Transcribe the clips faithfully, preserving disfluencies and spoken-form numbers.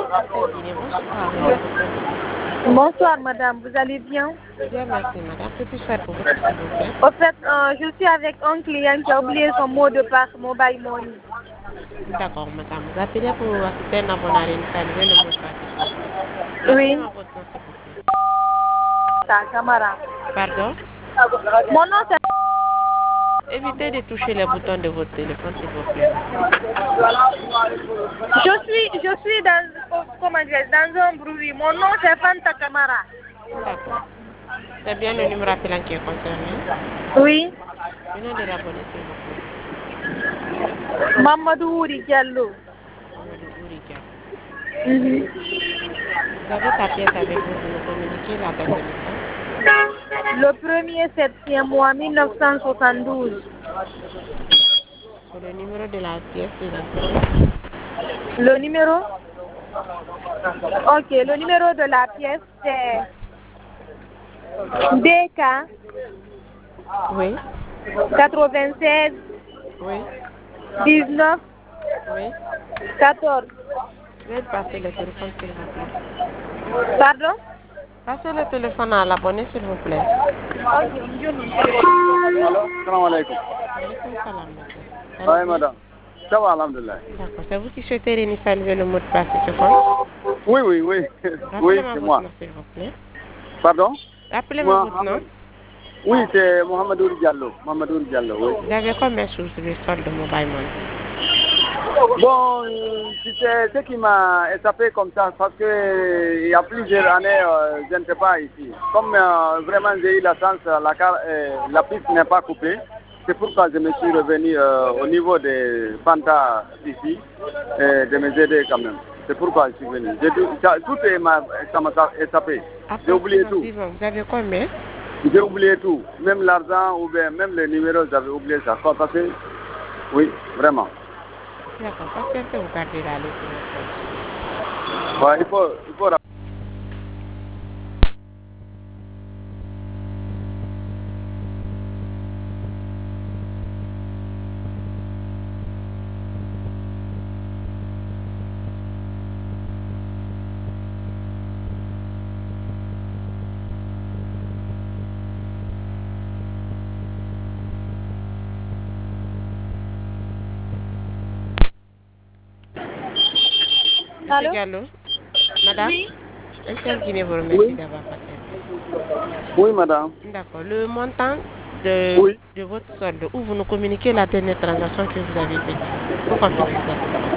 M T N Guinée, bonsoir. Bonsoir madame, vous allez bien? Bien, merci madame. Que puis-je faire pour vous, s'il vous plaît? Au fait, euh, je suis avec un client qui a oublié son mot de passe mobile money. D'accord madame. Vous appelez pour assister un abonné à réinitialiser le mot de passe, s'il vous plaît. Oui. Rappelez-moi votre nom, s'il vous plaît. Ta camarade. Pardon? Mon nom c'est... Évitez de toucher les boutons de votre téléphone, s'il vous plaît. Je suis, je suis dans, comment dire, dans un bruit. Mon nom c'est Fanta Camara. D'accord. C'est bien le numéro appelant qui est concerné. Oui. Le nom de l'abonné, s'il vous plaît. Mamadou Ouri Diallo. Mamadou Ouri Diallo. Mhm. Vous avez ta pièce avec vous, vous nous communiquez la date de naissance. Le premier septième mois mille neuf cent soixante-douze. Pour le numéro de la pièce d'identité. Le numéro? Ok, le numéro de la pièce c'est D K Oui. quatre-vingt-seize Oui. dix-neuf Oui. quatorze. Veuillez passer le téléphone, s'il vous plaît. Pardon? Passez le téléphone à l'abonné, s'il vous plaît. Ok, je Allô, salam alaikum. Alaikum salam, monsieur. Oui, madame. Ça va, alhamdulillah. D'accord. C'est vous qui souhaitez réinitialiser le mot de passe sur ce compte? Oui, oui, oui. Oui, Rappelez-moi c'est votre moi. nom, s'il vous plaît. Pardon? Rappelez-moi Moi, votre nom. Oui, c'est Mohamedou Diallo. Mohamedou Diallo, oui. Vous avez combien sur le solde de mobile money? Bon, euh, c'est ce qui m'a échappé comme ça parce que euh, il y a plusieurs années, euh, je ne sais pas ici. Comme euh, vraiment j'ai eu la chance, la, car, euh, la piste n'est pas coupée. C'est pourquoi je me suis revenu euh, au niveau des Fanta ici, euh, de me aider quand même. C'est pourquoi je suis venu. J'ai tout, ça, tout est ma, ça m'a échappé. J'ai oublié tout. Vous avez combien? J'ai oublié tout. Même l'argent ou bien même les numéros, j'avais oublié ça. Parce que, oui, vraiment. D'accord. Patientez, vous gardez la liste. Ouais, il faut, il faut... Monsieur Diallo, madame, Oui. M T N Guinée vous remercie Oui. d'avoir patienté. Oui, madame. D'accord. Le montant de, Oui. de votre solde, où vous nous communiquez la dernière transaction que vous avez effectuée pour qu'on puisse vous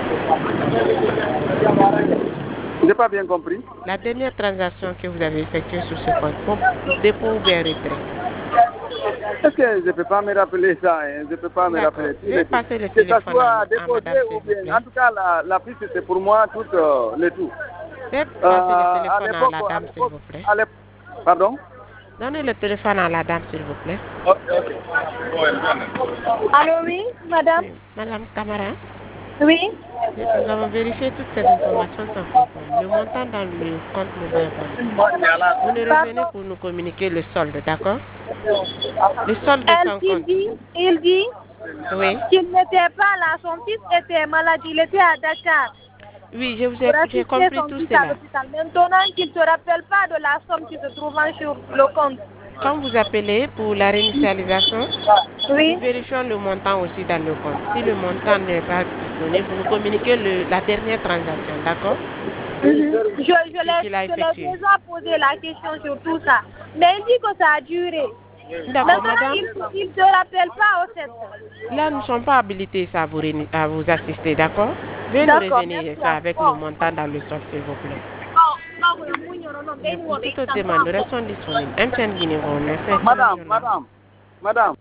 assister. J'ai pas bien compris. La dernière transaction que vous avez effectuée sur ce compte, pour dépôt ou bien retrait. Est-ce que je ne peux pas me rappeler ça, hein? Je ne peux pas me rappeler. Je vais passer le que ça téléphone soit à, à déposé madame, ou s'il vous bien. plaît. En tout cas, la, la piste, c'est pour moi tout euh, le tout. Je vais passer Euh, le téléphone à, l'époque, la dame, s'il vous plaît. à l'époque- Pardon? Donnez le téléphone à la dame, s'il vous plaît. Ok, ok. Allô, oui, madame? Oui. Madame Camara, Oui. nous avons vérifié toutes ces informations sans confondre. Le montant dans le compte mobile money. Vous nous revenez pour nous communiquer le solde, d'accord? Le solde de Elle, son il compte. dit, il dit Oui. qu'il n'était pas là. Son fils était malade, il était à Dakar. Oui, je vous Pour ai, j'ai assister compris son tout fils à cela. l'hôpital. Maintenant qu'il ne se rappelle pas de la somme qui se trouvant sur le compte. Quand vous appelez pour la réinitialisation, Oui. nous vérifions le montant aussi dans le compte. Si le montant n'est pas disponible, vous nous communiquez le, la dernière transaction, d'accord? Mhm. Je, je Ce qu'il a l'ai je l'ai effectué. déjà posé la question sur tout ça. Mais il dit que ça a duré. D'accord, Maintenant, madame. il ne se rappelle pas au fait. Là, nous ne sommes pas habilités à vous, réuni- à vous assister, d'accord? Veuillez nous D'accord, revenir merci. ça avec le montant dans le sol, s'il vous plaît. Pour toute autre demande, nous restons disponibles. M T N Guinée, vous remercie. Madame, madame, madame.